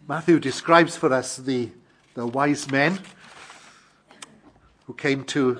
Matthew describes for us the wise men who came to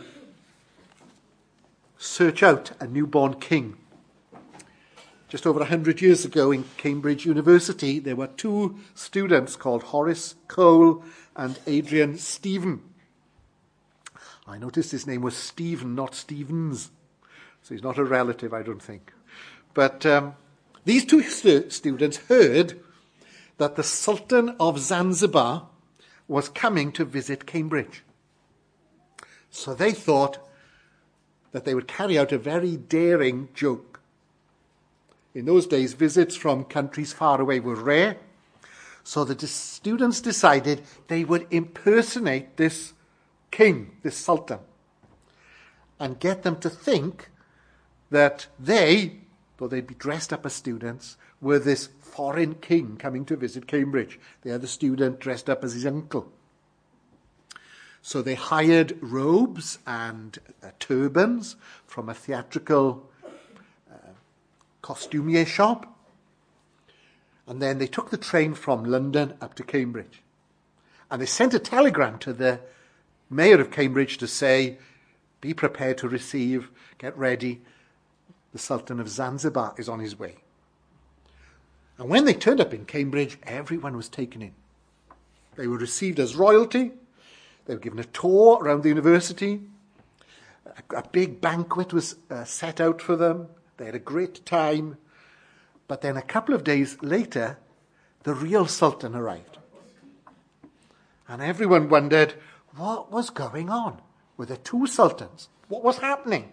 search out a newborn king. Just over 100 years ago in Cambridge University, there were two students called Horace Cole and Adrian Stephen. I noticed his name was Stephen, not Stevens. So he's not a relative, I don't think. But these two students heard that the Sultan of Zanzibar was coming to visit Cambridge. So they thought that they would carry out a very daring joke. In those days, visits from countries far away were rare. So the students decided they would impersonate this king, this sultan, and get them to think that they, though they'd be dressed up as students, were this foreign king coming to visit Cambridge. They had the student dressed up as his uncle. So they hired robes and turbans from a theatrical costumier shop. And then they took the train from London up to Cambridge. And they sent a telegram to the mayor of Cambridge to say, be prepared to receive, get ready, the Sultan of Zanzibar is on his way. And when they turned up in Cambridge, everyone was taken in. They were received as royalty. They were given a tour around the university. A big banquet was set out for them. They had a great time. But then a couple of days later, the real Sultan arrived. And everyone wondered, what was going on? Were there two sultans? What was happening?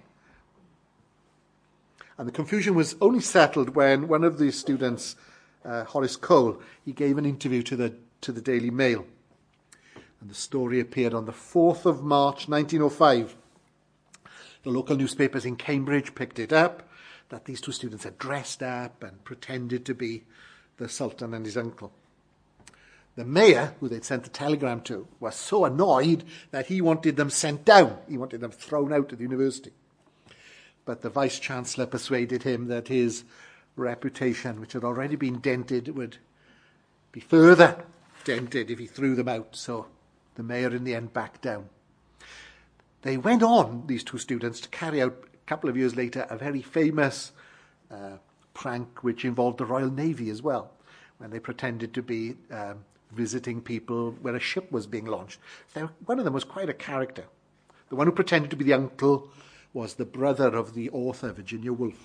And the confusion was only settled when one of the students, Horace Cole, he gave an interview to the Daily Mail. And the story appeared on the 4th of March, 1905. The local newspapers in Cambridge picked it up, that these two students had dressed up and pretended to be the Sultan and his uncle. The mayor, who they'd sent the telegram to, was so annoyed that he wanted them sent down. He wanted them thrown out of the university. But the vice-chancellor persuaded him that his reputation, which had already been dented, would be further dented if he threw them out. So the mayor in the end backed down. They went on, these two students, to carry out, a couple of years later, a very famous prank which involved the Royal Navy as well, when they pretended to be visiting people where a ship was being launched. One of them was quite a character. The one who pretended to be the uncle was the brother of the author, Virginia Woolf.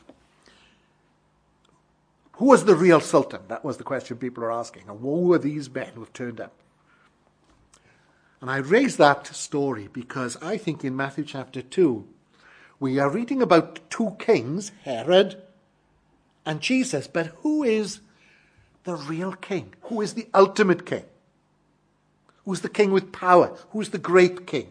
Who was the real Sultan? That was the question people are asking. And who were these men who have turned up? And I raise that story because I think in Matthew chapter 2, we are reading about two kings, Herod and Jesus. But who is the real king? Who is the ultimate king? Who's the king with power? Who's the great king?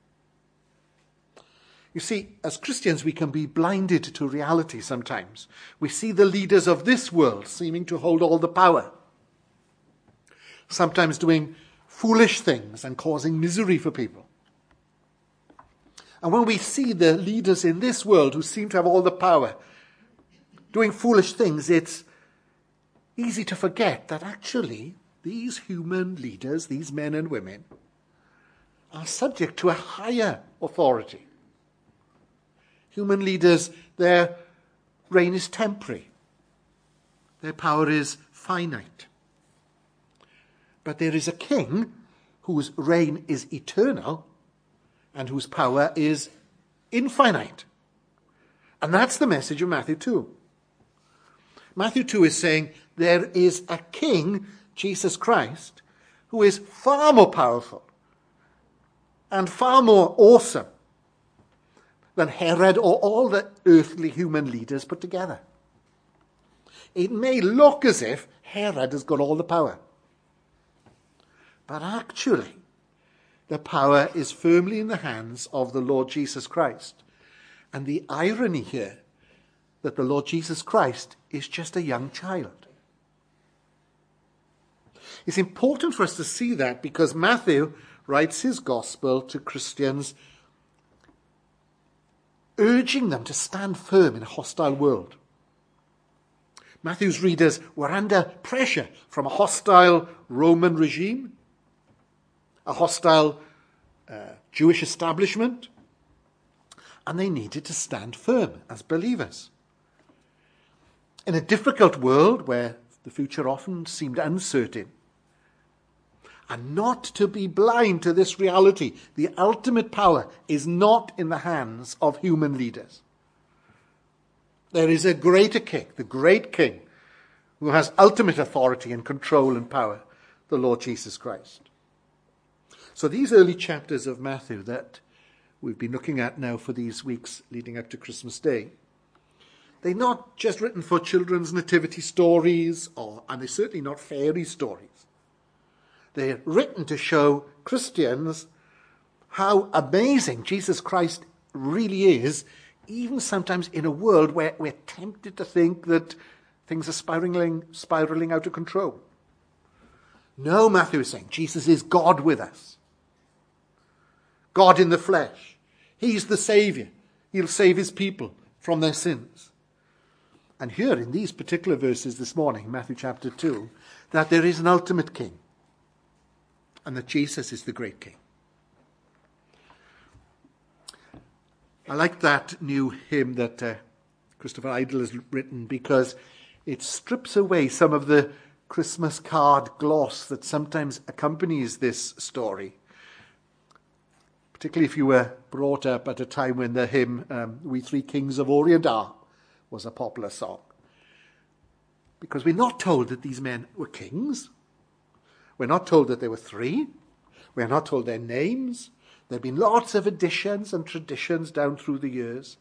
You see, as Christians, we can be blinded to reality sometimes. We see the leaders of this world seeming to hold all the power, sometimes doing foolish things and causing misery for people. And when we see the leaders in this world who seem to have all the power doing foolish things, it's easy to forget that actually these human leaders, these men and women, are subject to a higher authority. Human leaders, their reign is temporary. Their power is finite. But there is a king whose reign is eternal and whose power is infinite. And that's the message of Matthew 2. Matthew 2 is saying there is a king, Jesus Christ, who is far more powerful and far more awesome than Herod or all the earthly human leaders put together. It may look as if Herod has got all the power. But actually, the power is firmly in the hands of the Lord Jesus Christ. And the irony here, that the Lord Jesus Christ is just a young child. It's important for us to see that because Matthew writes his gospel to Christians urging them to stand firm in a hostile world. Matthew's readers were under pressure from a hostile Roman regime, a hostile Jewish establishment, and they needed to stand firm as believers. In a difficult world where the future often seemed uncertain, and not to be blind to this reality, the ultimate power is not in the hands of human leaders. There is a greater king, the great king, who has ultimate authority and control and power, the Lord Jesus Christ. So these early chapters of Matthew that we've been looking at now for these weeks leading up to Christmas Day, they're not just written for children's nativity stories, and they're certainly not fairy stories. They're written to show Christians how amazing Jesus Christ really is, even sometimes in a world where we're tempted to think that things are spiraling out of control. No, Matthew is saying, Jesus is God with us. God in the flesh. He's the Saviour. He'll save his people from their sins. And here in these particular verses this morning, Matthew chapter 2, that there is an ultimate king, and that Jesus is the great king. I like that new hymn that Christopher Idle has written, because it strips away some of the Christmas card gloss that sometimes accompanies this story. Particularly if you were brought up at a time when the hymn, We Three Kings of Orient Are, was a popular song. Because we're not told that these men were kings. We're not told that there were three. We're not told their names. There have been lots of additions and traditions down through the years.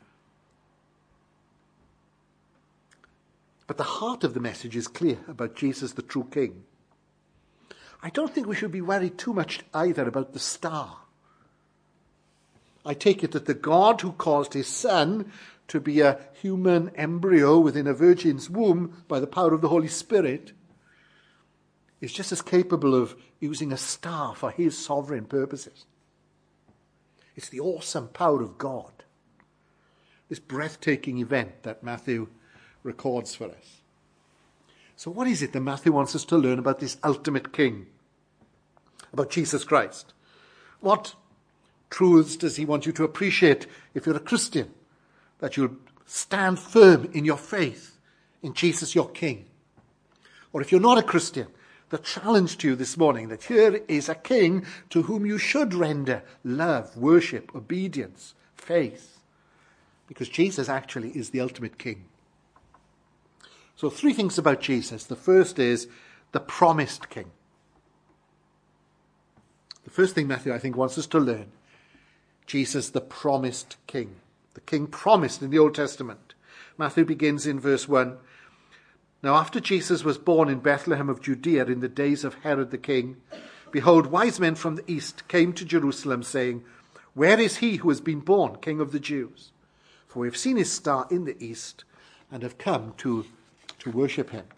But the heart of the message is clear about Jesus, the true king. I don't think we should be worried too much either about the star. I take it that the God who caused his son to be a human embryo within a virgin's womb by the power of the Holy Spirit is just as capable of using a star for his sovereign purposes. It's the awesome power of God, this breathtaking event that Matthew records for us. So what is it that Matthew wants us to learn about this ultimate king, about Jesus Christ? What truths does he want you to appreciate if you're a Christian? That you'll stand firm in your faith in Jesus, your king. Or if you're not a Christian, the challenge to you this morning that here is a king to whom you should render love, worship, obedience, faith. Because Jesus actually is the ultimate king. So 3 things about Jesus. The first is the promised king. The first thing Matthew, I think, wants us to learn. Jesus, the promised king. The king promised in the Old Testament. Matthew begins in verse 1. Now after Jesus was born in Bethlehem of Judea in the days of Herod the king, behold, wise men from the east came to Jerusalem, saying, Where is he who has been born, King of the Jews? For we have seen his star in the east and have come to worship him.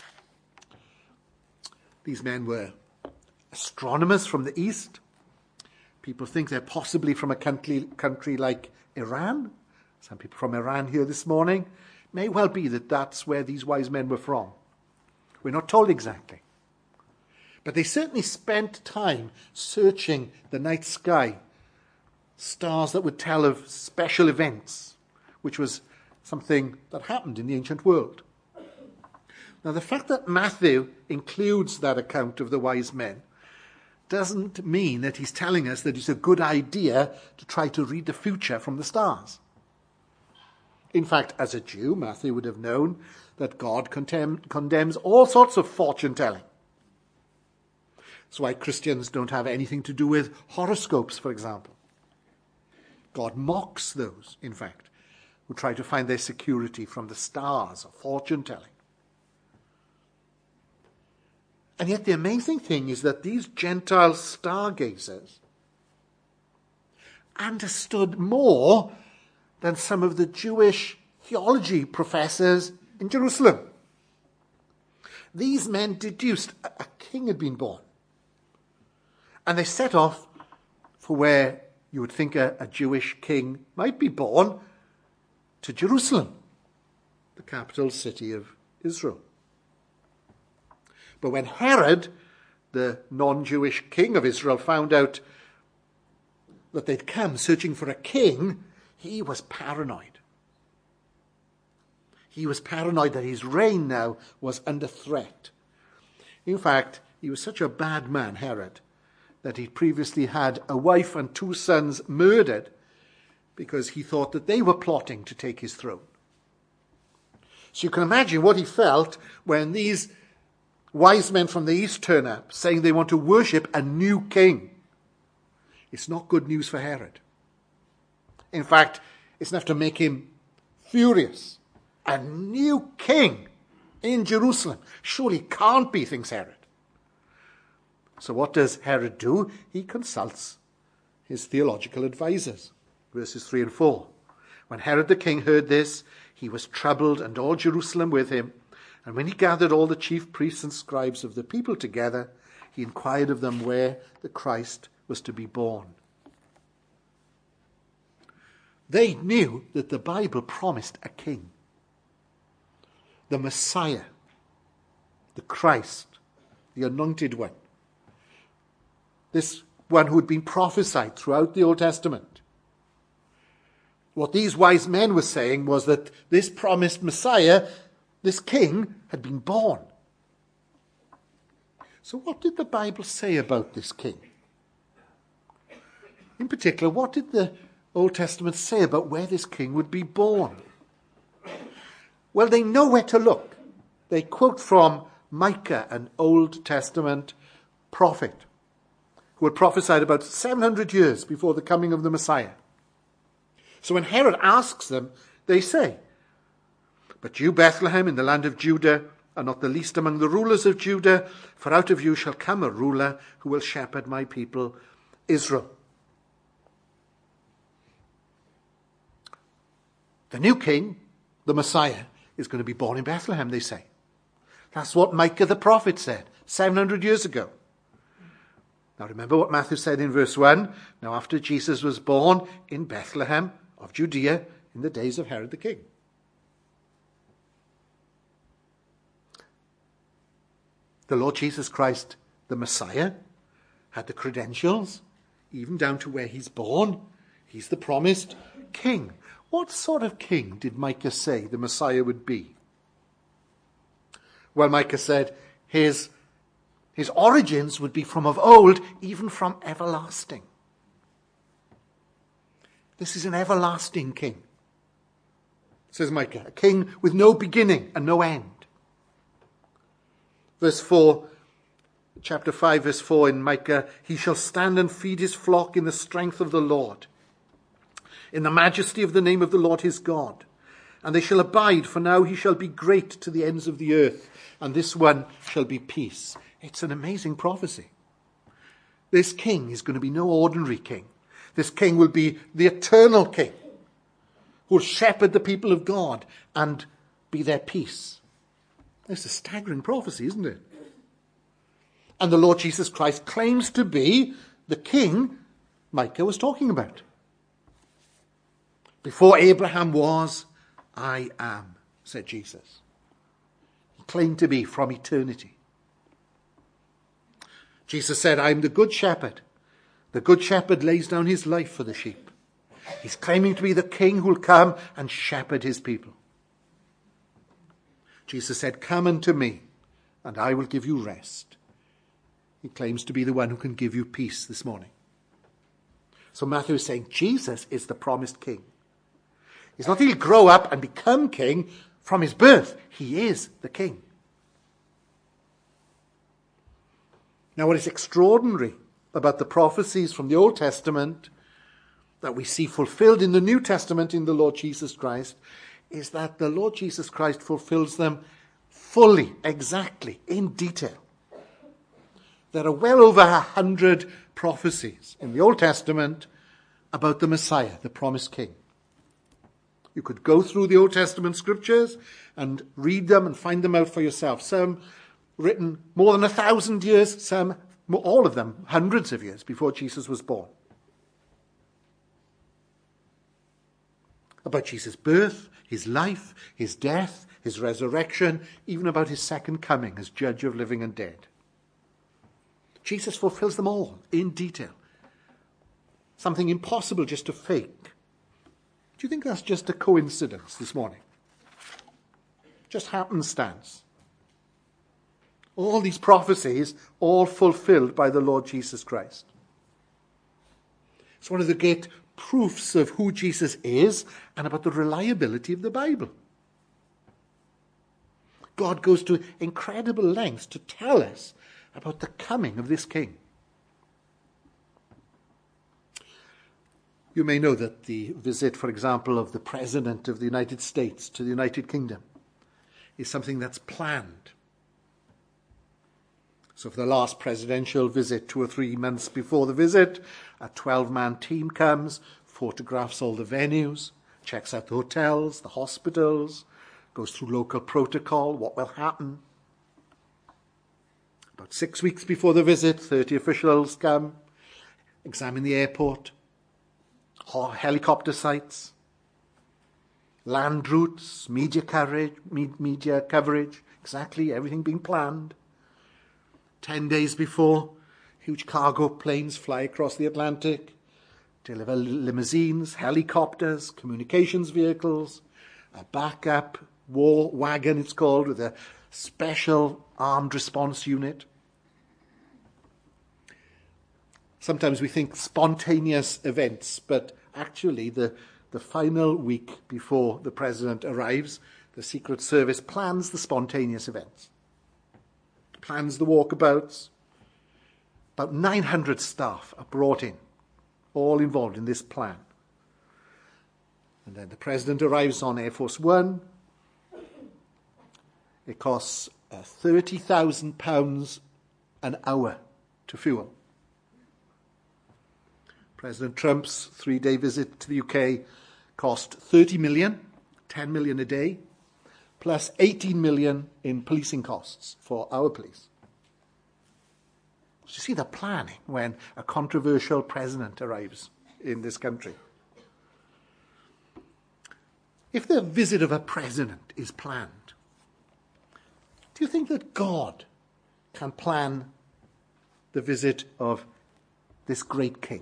These men were astronomers from the east. People think they're possibly from a country like Iran. Some people from Iran here this morning. May well be that that's where these wise men were from. We're not told exactly. But they certainly spent time searching the night sky, stars that would tell of special events, which was something that happened in the ancient world. Now, the fact that Matthew includes that account of the wise men doesn't mean that he's telling us that it's a good idea to try to read the future from the stars. In fact, as a Jew, Matthew would have known that God condemns all sorts of fortune-telling. That's why Christians don't have anything to do with horoscopes, for example. God mocks those, in fact, who try to find their security from the stars or fortune-telling. And yet the amazing thing is that these Gentile stargazers understood more than some of the Jewish theology professors in Jerusalem. These men deduced a king had been born. And they set off for where you would think a Jewish king might be born, to Jerusalem, the capital city of Israel. But when Herod, the non-Jewish king of Israel, found out that they'd come searching for a king, he was paranoid. He was paranoid that his reign now was under threat. In fact, he was such a bad man, Herod, that he'd previously had a wife and 2 sons murdered because he thought that they were plotting to take his throne. So you can imagine what he felt when these wise men from the east turn up saying they want to worship a new king. It's not good news for Herod. In fact, it's enough to make him furious. A new king in Jerusalem. Surely can't be, thinks Herod. So what does Herod do? He consults his theological advisors. Verses 3 and 4. When Herod the king heard this, he was troubled, and all Jerusalem with him. And when he gathered all the chief priests and scribes of the people together, he inquired of them where the Christ was to be born. They knew that the Bible promised a king. The Messiah, the Christ, the anointed one. This one who had been prophesied throughout the Old Testament. What these wise men were saying was that this promised Messiah, this king, had been born. So what did the Bible say about this king? In particular, what did the Old Testament say about where this king would be born? Well, they know where to look. They quote from Micah, an Old Testament prophet, who had prophesied about 700 years before the coming of the Messiah. So when Herod asks them, they say, "But you, Bethlehem, in the land of Judah, are not the least among the rulers of Judah, for out of you shall come a ruler who will shepherd my people, Israel." The new king, the Messiah, is going to be born in Bethlehem, they say. That's what Micah the prophet said 700 years ago. Now remember what Matthew said in verse 1. Now after Jesus was born in Bethlehem of Judea in the days of Herod the king. The Lord Jesus Christ, the Messiah, had the credentials, even down to where he's born. He's the promised king. What sort of king did Micah say the Messiah would be? Well, Micah said his origins would be from of old, even from everlasting. This is an everlasting king, says Micah, a king with no beginning and no end. Verse 4, chapter 5, verse 4 in Micah, "He shall stand and feed his flock in the strength of the Lord, in the majesty of the name of the Lord his God. And they shall abide, for now he shall be great to the ends of the earth, and this one shall be peace." It's an amazing prophecy. This king is going to be no ordinary king. This king will be the eternal king who will shepherd the people of God and be their peace. It's a staggering prophecy, isn't it? And the Lord Jesus Christ claims to be the king Micah was talking about. "Before Abraham was, I am," said Jesus. He claimed to be from eternity. Jesus said, "I am the good shepherd. The good shepherd lays down his life for the sheep." He's claiming to be the king who will come and shepherd his people. Jesus said, "Come unto me, and I will give you rest." He claims to be the one who can give you peace this morning. So Matthew is saying Jesus is the promised king. It's not that he'll grow up and become king from his birth. He is the king. Now, what is extraordinary about the prophecies from the Old Testament that we see fulfilled in the New Testament in the Lord Jesus Christ is that the Lord Jesus Christ fulfills them fully, exactly, in detail. There are well over 100 prophecies in the Old Testament about the Messiah, the promised king. You could go through the Old Testament scriptures and read them and find them out for yourself. Some written more than 1,000 years, some, all of them, hundreds of years before Jesus was born. About Jesus' birth, his life, his death, his resurrection, even about his second coming as judge of living and dead. Jesus fulfills them all in detail. Something impossible just to fake. Do you think that's just a coincidence this morning? Just happenstance? All these prophecies, all fulfilled by the Lord Jesus Christ. It's one of the great proofs of who Jesus is and about the reliability of the Bible. God goes to incredible lengths to tell us about the coming of this king. You may know that the visit, for example, of the President of the United States to the United Kingdom is something that's planned. So for the last presidential visit, 2 or 3 months before the visit, a 12-man team comes, photographs all the venues, checks out the hotels, the hospitals, goes through local protocol, what will happen. About 6 weeks before the visit, 30 officials come, examine the airport, helicopter sites, land routes, media coverage, exactly everything being planned. 10 days before, huge cargo planes fly across the Atlantic, deliver limousines, helicopters, communications vehicles, a backup war wagon, it's called, with a special armed response unit. Sometimes we think spontaneous events, but actually the final week before the president arrives, the Secret Service plans the spontaneous events, plans the walkabouts. About 900 staff are brought in, all involved in this plan. And then the president arrives on Air Force One. It costs £30,000 an hour to fuel. President Trump's 3-day visit to the UK cost 30 million, 10 million a day, plus 18 million in policing costs for our police. So you see the planning when a controversial president arrives in this country. If the visit of a president is planned, do you think that God can plan the visit of this great king?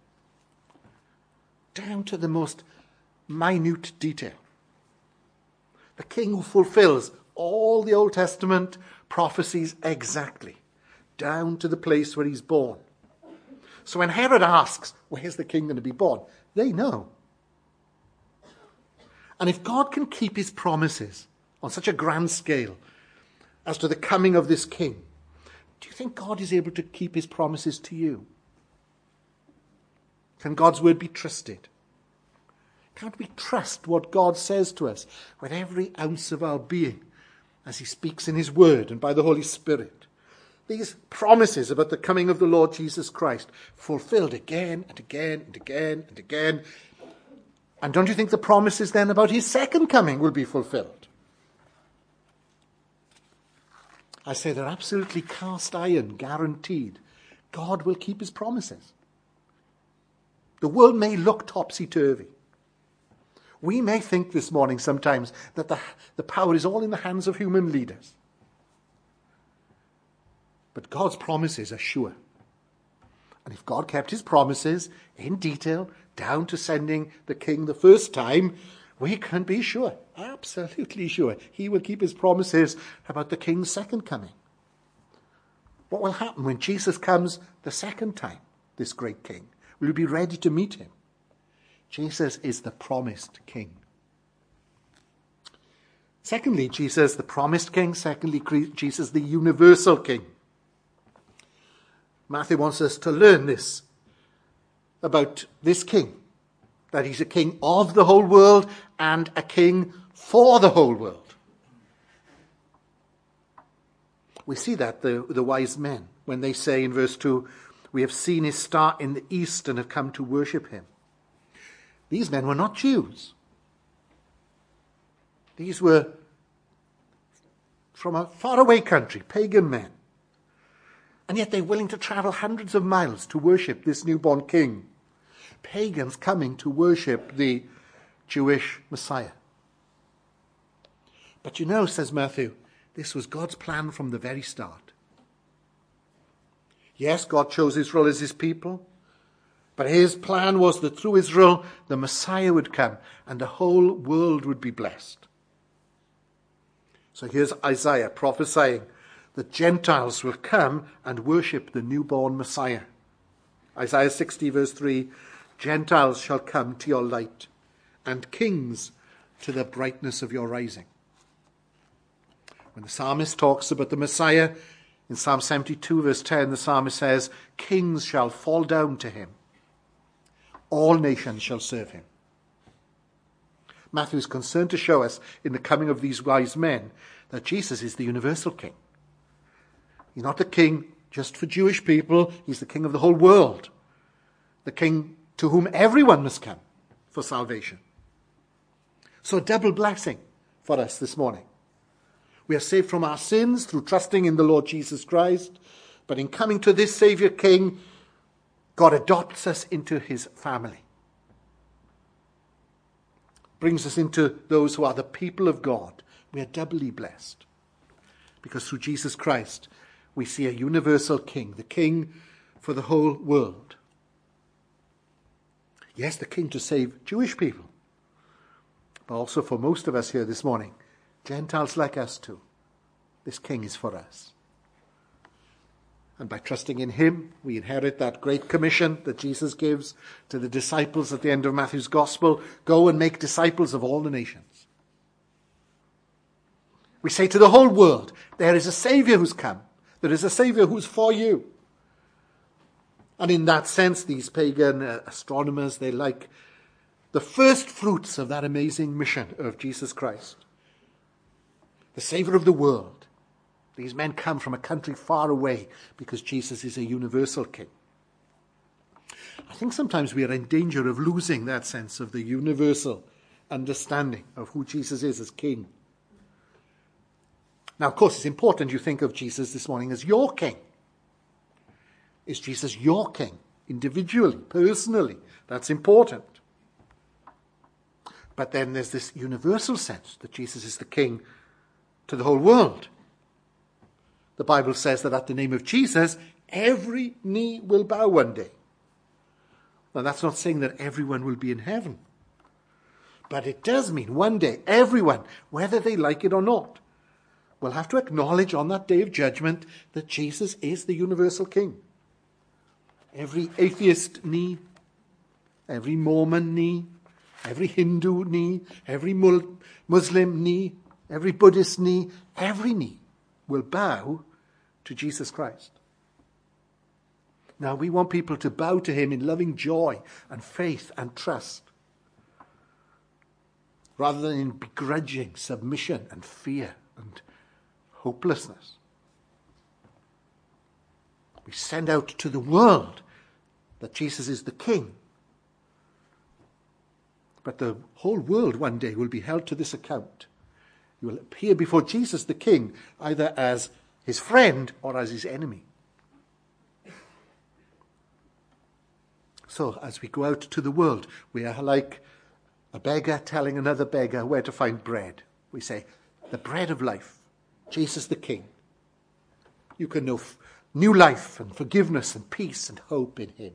Down to the most minute detail. The king who fulfills all the Old Testament prophecies exactly, down to the place where he's born. So when Herod asks, where's the king going to be born? They know. And if God can keep his promises on such a grand scale as to the coming of this king, do you think God is able to keep his promises to you? Can God's word be trusted? Can't we trust what God says to us with every ounce of our being as he speaks in his word and by the Holy Spirit? These promises about the coming of the Lord Jesus Christ, fulfilled again and again and again and again. And don't you think the promises then about his second coming will be fulfilled? I say they're absolutely cast iron, guaranteed. God will keep his promises. The world may look topsy-turvy. We may think this morning sometimes that the power is all in the hands of human leaders. But God's promises are sure. And if God kept his promises in detail, down to sending the king the first time, we can be sure, absolutely sure, he will keep his promises about the king's second coming. What will happen when Jesus comes the second time, this great king? Will you be ready to meet him? Jesus is the promised king. Secondly, Jesus, the promised king. Secondly, Jesus, the universal king. Matthew wants us to learn this about this king, that he's a king of the whole world and a king for the whole world. We see that the wise men, when they say in verse 2, we have seen his star in the east and have come to worship him. These men were not Jews. These were from a faraway country, pagan men. And yet they're willing to travel hundreds of miles to worship this newborn king. Pagans coming to worship the Jewish Messiah. But you know, says Matthew, this was God's plan from the very start. Yes, God chose Israel as his people, but his plan was that through Israel, the Messiah would come and the whole world would be blessed. So here's Isaiah prophesying that Gentiles will come and worship the newborn Messiah. Isaiah 60 verse 3, Gentiles shall come to your light, and kings to the brightness of your rising. When the psalmist talks about the Messiah, in Psalm 72 verse 10, the psalmist says, kings shall fall down to him. All nations shall serve him. Matthew is concerned to show us in the coming of these wise men that Jesus is the universal king. He's not the king just for Jewish people. He's the king of the whole world. The king to whom everyone must come for salvation. So a double blessing for us this morning. We are saved from our sins through trusting in the Lord Jesus Christ. But in coming to this Saviour King, God adopts us into his family. Brings us into those who are the people of God. We are doubly blessed. Because through Jesus Christ, we see a universal king, the king for the whole world. Yes, the king to save Jewish people, but also for most of us here this morning, Gentiles like us too. This king is for us. And by trusting in him, we inherit that great commission that Jesus gives to the disciples at the end of Matthew's gospel. Go and make disciples of all the nations. We say to the whole world, there is a Saviour who's come. There is a Saviour who's for you. And in that sense, these pagan astronomers, they like the first fruits of that amazing mission of Jesus Christ. The Saviour of the world. These men come from a country far away because Jesus is a universal king. I think sometimes we are in danger of losing that sense of the universal understanding of who Jesus is as king. Now, of course, it's important you think of Jesus this morning as your king. Is Jesus your king? Individually, personally. That's important. But then there's this universal sense that Jesus is the king to the whole world. The Bible says that at the name of Jesus, every knee will bow one day. Now, that's not saying that everyone will be in heaven. But it does mean one day, everyone, whether they like it or not, will have to acknowledge on that day of judgment that Jesus is the universal king. Every atheist knee, every Mormon knee, every Hindu knee, every Muslim knee, every Buddhist knee, every knee will bow to Jesus Christ. Now, we want people to bow to him in loving joy and faith and trust, rather than in begrudging submission and fear and hopelessness. We send out to the world that Jesus is the king. But the whole world one day will be held to this account. You will appear before Jesus the king, either as his friend or as his enemy. So, as we go out to the world, we are like a beggar telling another beggar where to find bread. We say, the bread of life, Jesus the king. You can know new life and forgiveness and peace and hope in him.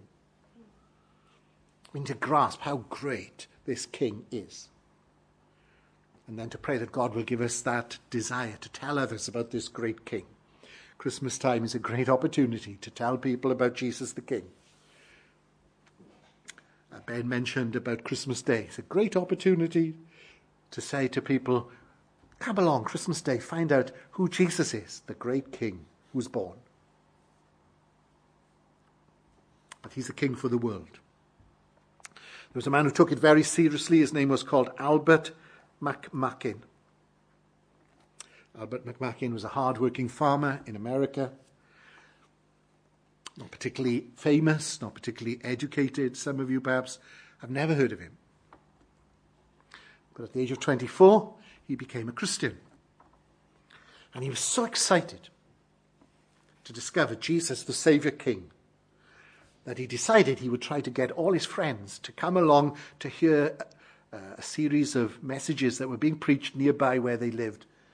We need to grasp how great this king is. And then to pray that God will give us that desire to tell others about this great king. Christmas time is a great opportunity to tell people about Jesus the king. Ben mentioned about Christmas Day. It's a great opportunity to say to people, come along, Christmas Day, find out who Jesus is, the great king who's born. But he's the king for the world. There was a man who took it very seriously. His name was called Albert McMakin. Albert McMakin was a hard-working farmer in America. Not particularly famous, not particularly educated. Some of you perhaps have never heard of him. But at the age of 24, he became a Christian. And he was so excited to discover Jesus, the Saviour King, that he decided he would try to get all his friends to come along to hear a series of messages that were being preached nearby where they lived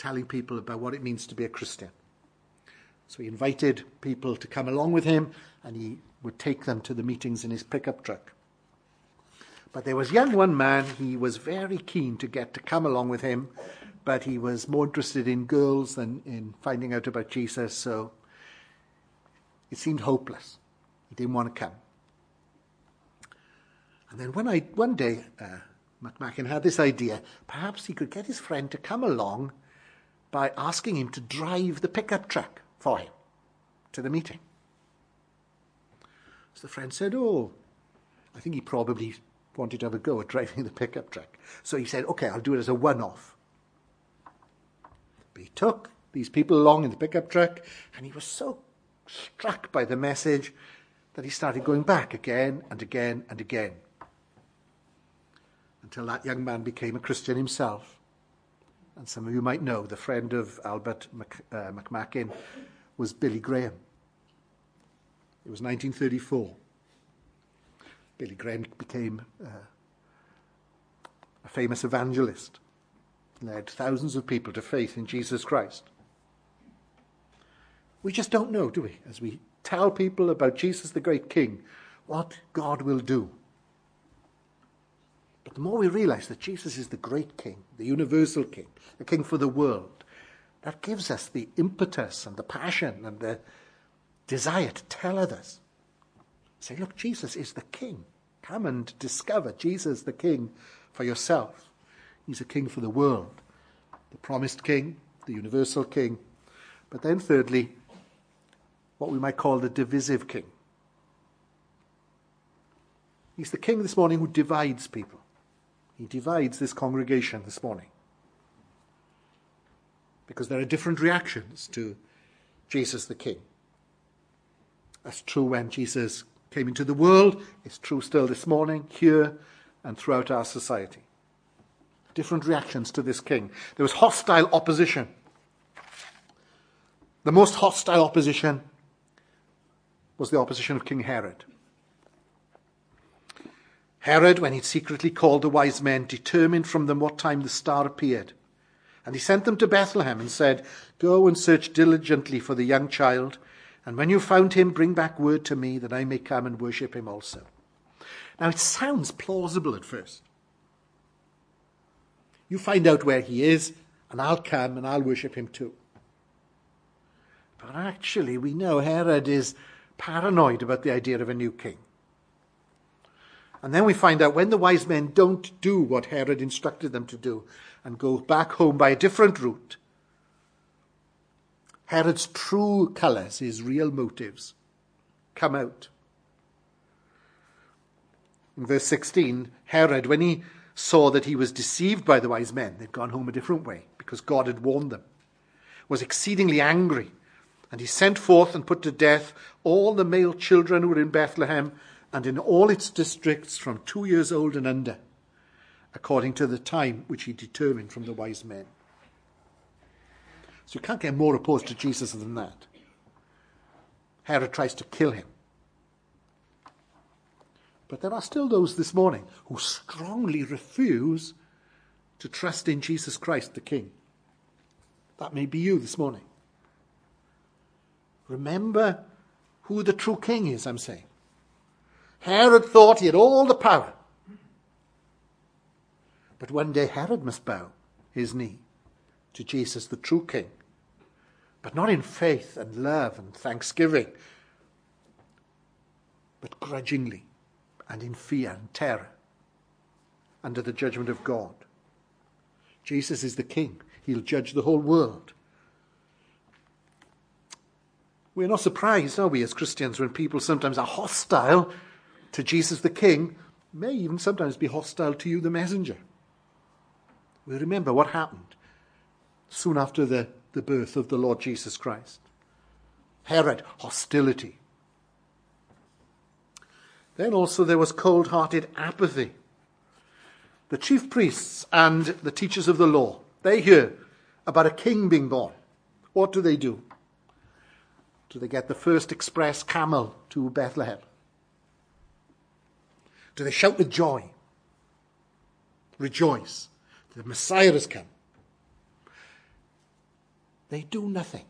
telling people about what it means to be a Christian. So he invited people to come along with him, and he would take them to the meetings in his pickup truck. But there was one man, he was very keen to get to come along with him, but he was more interested in girls than in finding out about Jesus, so it seemed hopeless. He didn't want to come. And then one day, McMakin had this idea. Perhaps he could get his friend to come along by asking him to drive the pickup truck for him to the meeting. So the friend said, I think he probably wanted to have a go at driving the pickup truck. So he said, okay, I'll do it as a one-off. But he took these people along in the pickup truck, and he was so struck by the message that he started going back again and again and again, until that young man became a Christian himself. And some of you might know the friend of Albert McMakin was Billy Graham. It was 1934. Billy Graham became a famous evangelist, led thousands of people to faith in Jesus Christ. We just don't know, do we, as we tell people about Jesus the great King, what God will do. But the more we realize that Jesus is the great King, the universal King, the King for the world, that gives us the impetus and the passion and the desire to tell others. Say, look, Jesus is the King. Come and discover Jesus the King for yourself. He's a King for the world, the promised King, the universal King. But then thirdly, what we might call the divisive King. He's the King this morning who divides people. He divides this congregation this morning, because there are different reactions to Jesus the King. That's true when Jesus came into the world. It's true still this morning, here and throughout our society. Different reactions to this King. There was hostile opposition. The most hostile opposition was the opposition of King Herod. Herod, when he'd secretly called the wise men, determined from them what time the star appeared. And he sent them to Bethlehem and said, "Go and search diligently for the young child, and when you've found him, bring back word to me that I may come and worship him also." Now, it sounds plausible at first. You find out where he is, and I'll come and I'll worship him too. But actually, we know Herod is paranoid about the idea of a new king. And then we find out when the wise men don't do what Herod instructed them to do and go back home by a different route, Herod's true colours, his real motives, come out. In verse 16, Herod, when he saw that he was deceived by the wise men, they'd gone home a different way because God had warned them, was exceedingly angry. And he sent forth and put to death all the male children who were in Bethlehem and in all its districts from 2 years old and under, according to the time which he determined from the wise men. So you can't get more opposed to Jesus than that. Herod tries to kill him. But there are still those this morning who strongly refuse to trust in Jesus Christ the King. That may be you this morning. Remember who the true king is, I'm saying. Herod thought he had all the power. But one day Herod must bow his knee to Jesus, the true king. But not in faith and love and thanksgiving, but grudgingly and in fear and terror under the judgment of God. Jesus is the king. He'll judge the whole world. We're not surprised, are we, as Christians, when people sometimes are hostile to Jesus the King, may even sometimes be hostile to you, the messenger. We remember what happened soon after the birth of the Lord Jesus Christ. Herod, hostility. Then also there was cold-hearted apathy. The chief priests and the teachers of the law, they hear about a king being born. What do? Do they get the first express camel to Bethlehem? Do they shout with joy? Rejoice. The Messiah has come. They do nothing.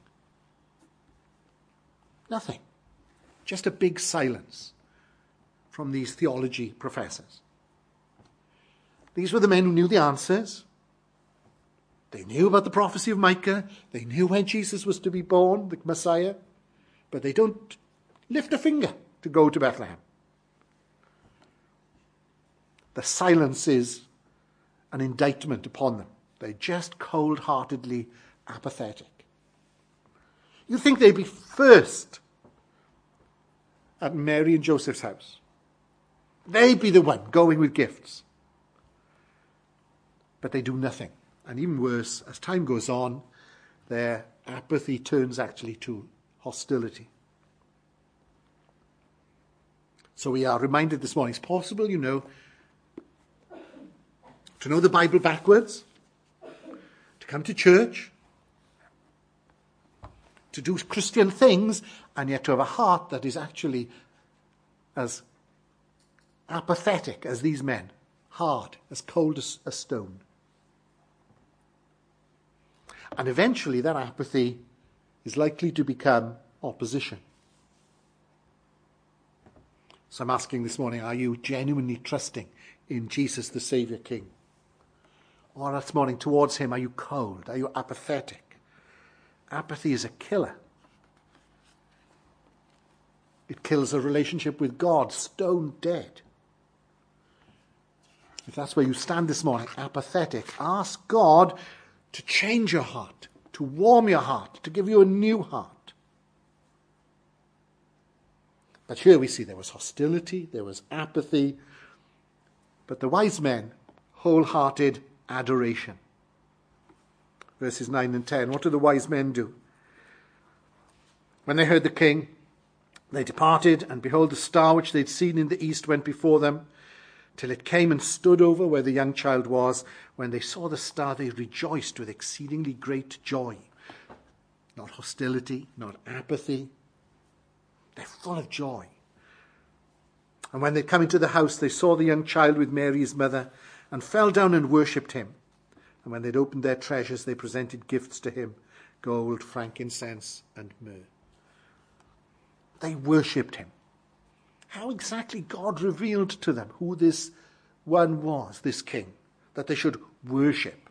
Nothing. Just a big silence from these theology professors. These were the men who knew the answers. They knew about the prophecy of Micah. They knew when Jesus was to be born, the Messiah. But they don't lift a finger to go to Bethlehem. The silence is an indictment upon them. They're just cold-heartedly apathetic. You think they'd be first at Mary and Joseph's house. They'd be the one going with gifts. But they do nothing. And even worse, as time goes on, their apathy turns actually to hostility. So we are reminded this morning, it's possible, to know the Bible backwards, to come to church, to do Christian things, and yet to have a heart that is actually as apathetic as these men, hard, as cold as a stone. And eventually that apathy is likely to become opposition. So I'm asking this morning, are you genuinely trusting in Jesus, the Saviour King? Or this morning, towards him, are you cold? Are you apathetic? Apathy is a killer. It kills a relationship with God, stone dead. If that's where you stand this morning, apathetic, ask God to change your heart, to warm your heart, to give you a new heart. But here we see there was hostility, there was apathy, but the wise men, wholehearted adoration. Verses 9 and 10. What do the wise men do? When they heard the king, they departed, and behold, the star which they'd seen in the east went before them, till it came and stood over where the young child was. When they saw the star, they rejoiced with exceedingly great joy. Not hostility, not apathy. They're full of joy. And when they come into the house, they saw the young child with Mary, his mother, and fell down and worshipped him. And when they'd opened their treasures, they presented gifts to him, gold, frankincense, and myrrh. They worshipped him. How exactly God revealed to them who this one was, this king, that they should worship.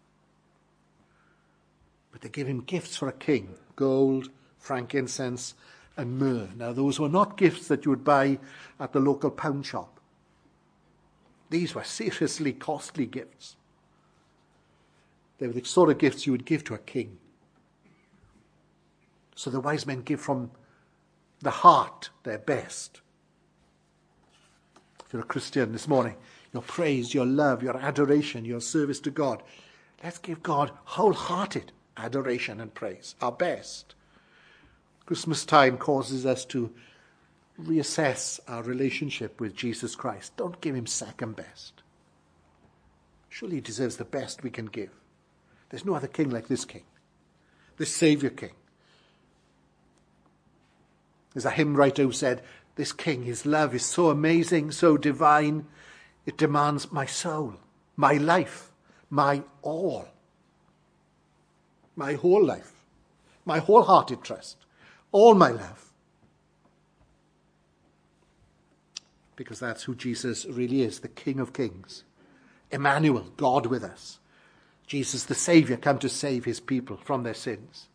But they gave him gifts for a king, gold, frankincense, and myrrh. Now, those were not gifts that you would buy at the local pound shop. These were seriously costly gifts. They were the sort of gifts you would give to a king. So the wise men give from the heart their best. If you're a Christian this morning, your praise, your love, your adoration, your service to God, let's give God wholehearted adoration and praise, our best. Christmas time causes us to reassess our relationship with Jesus Christ. Don't give him second best. Surely he deserves the best we can give. There's no other king like this king, this Saviour King. There's a hymn writer who said, this king, his love is so amazing, so divine, it demands my soul, my life, my all, my whole life, my wholehearted trust, all my love. Because that's who Jesus really is, the King of Kings. Emmanuel, God with us. Jesus the Saviour, come to save his people from their sins.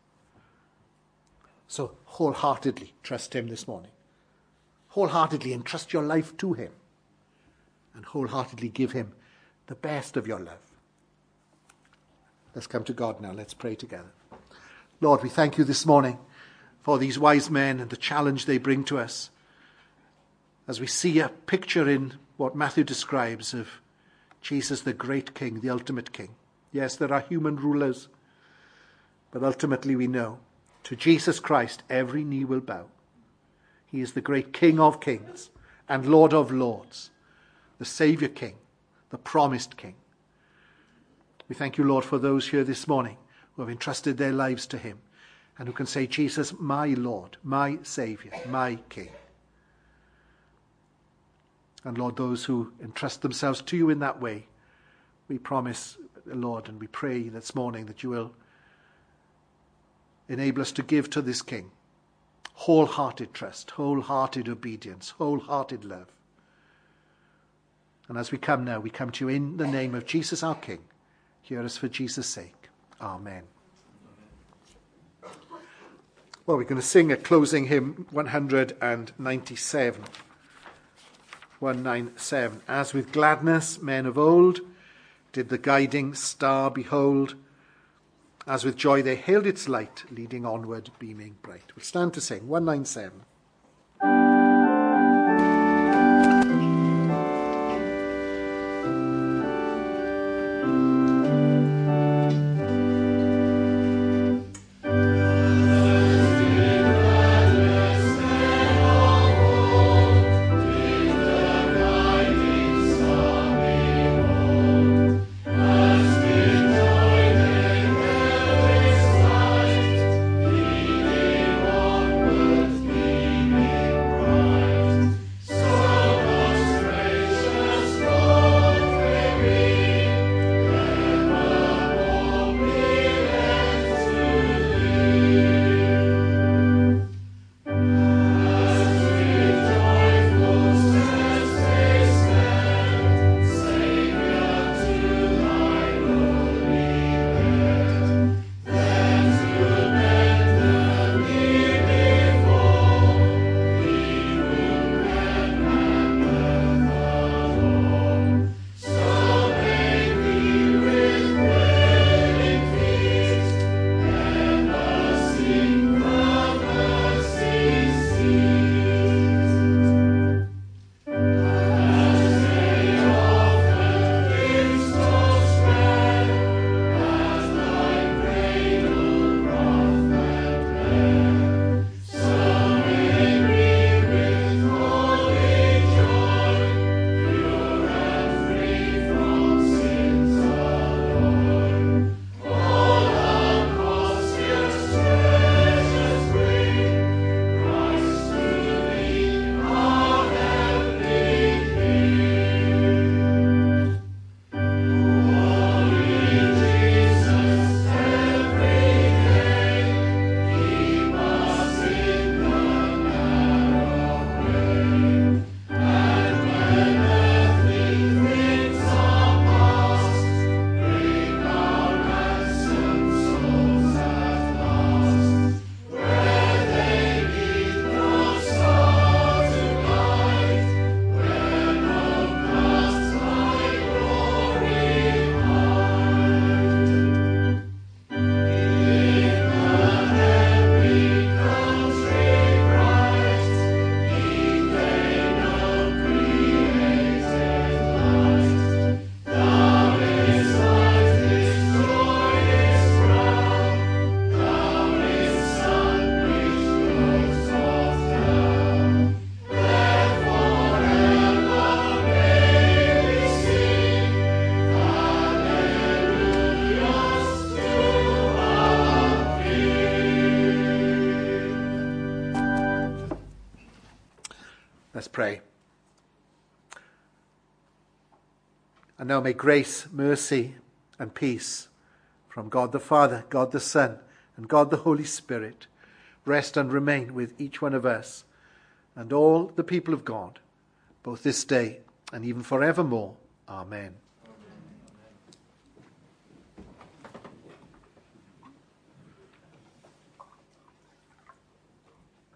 So wholeheartedly trust him this morning. Wholeheartedly entrust your life to him. And wholeheartedly give him the best of your love. Let's come to God now. Let's pray together. Lord, we thank you this morning for these wise men and the challenge they bring to us. As we see a picture in what Matthew describes of Jesus, the great king, the ultimate king. Yes, there are human rulers, but ultimately we know to Jesus Christ every knee will bow. He is the great King of kings and Lord of lords, the Saviour King, the promised King. We thank you, Lord, for those here this morning who have entrusted their lives to him and who can say, Jesus, my Lord, my Saviour, my King. And Lord, those who entrust themselves to you in that way, we promise, Lord, and we pray this morning that you will enable us to give to this King wholehearted trust, wholehearted obedience, wholehearted love. And as we come now, we come to you in the name of Jesus our King. Hear us for Jesus' sake. Amen. Well, we're going to sing a closing hymn, 197. 197. As with gladness men of old did the guiding star behold, as with joy they hailed its light, leading onward, beaming bright. We'll stand to sing 197. Let's pray. And now may grace, mercy, and peace from God the Father, God the Son, and God the Holy Spirit rest and remain with each one of us and all the people of God, both this day and even forevermore. Amen.